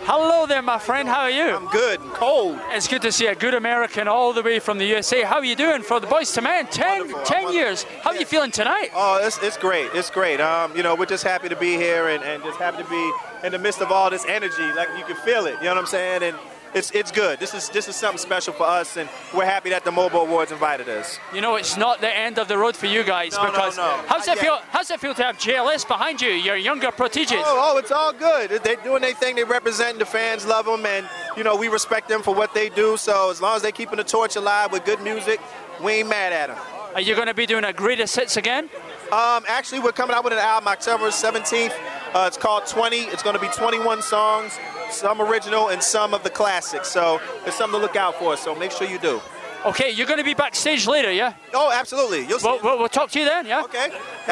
Hello there, my friend. How are you? I'm good. Cold. It's good to see a good American all the way from the USA. How are you doing for the Boys to Men? 10 years. How are you feeling tonight? Oh, it's great. It's great. You know, we're just happy to be here and just happy to be in the midst of all this energy. Like, you can feel it. You know what I'm saying? And it's good. This is something special for us, and we're happy that the Mobile Awards invited us. You know, it's not the end of the road for you guys. No, because no. How's it feel to have JLS behind you, your younger prodigies? Oh, it's all good. They're doing their thing. They represent. The fans love them, and you know, we respect them for what they do. So as long as they're keeping the torch alive with good music, we ain't mad at them. Are you going to be doing a greatest hits again? Actually, we're coming out with an album October 17th. It's called 20. It's going to be 21 songs, some original and some of the classics. So it's something to look out for. So make sure you do. Okay, you're going to be backstage later, yeah? Oh, absolutely. You'll see. We'll talk to you then, yeah? Okay.